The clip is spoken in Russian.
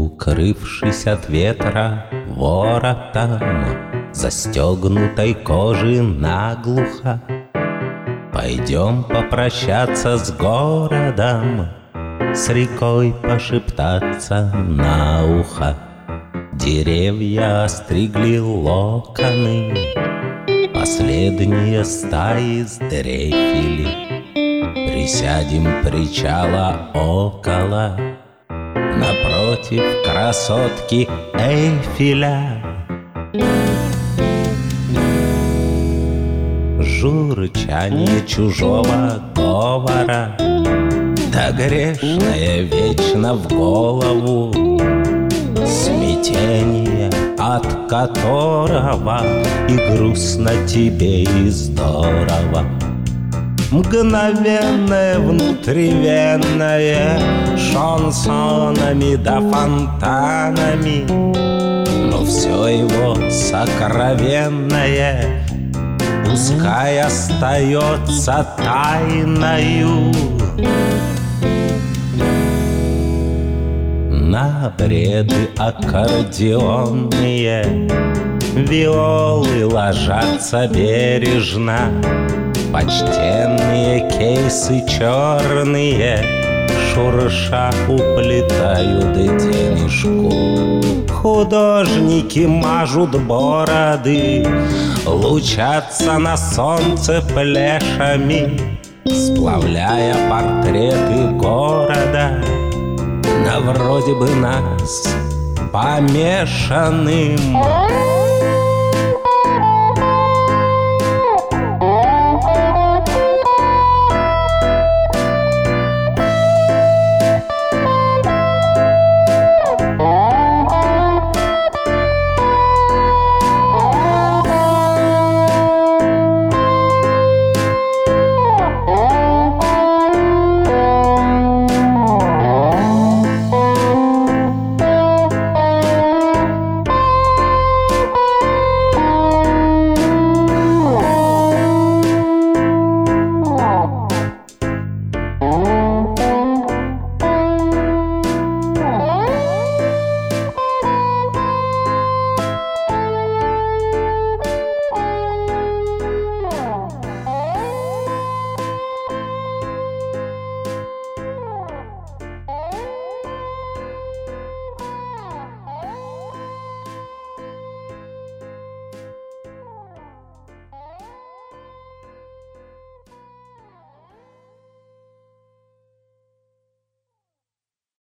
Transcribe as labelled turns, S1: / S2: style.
S1: укрывшись от ветра воротом застегнутой кожи наглухо, пойдем попрощаться с городом, с рекой пошептаться на ухо. Деревья остригли локоны, последние стаи сдрейфили. Присядем причала около, напротив красотки Эйфеля. Журчание чужого говора, да грешное вечно в голову, смятение, от которого и грустно тебе, и здорово. Мгновенное внутривенное, шансонами да фонтанами, но все его сокровенное пускай остается тайною. На бреды аккордеонные виолы ложатся бережно, почтенные кейсы черные шурша уплетают денежку. Художники мажут бороды, лучатся на солнце плешами, сплавляя портреты города на вроде бы нас помешанным.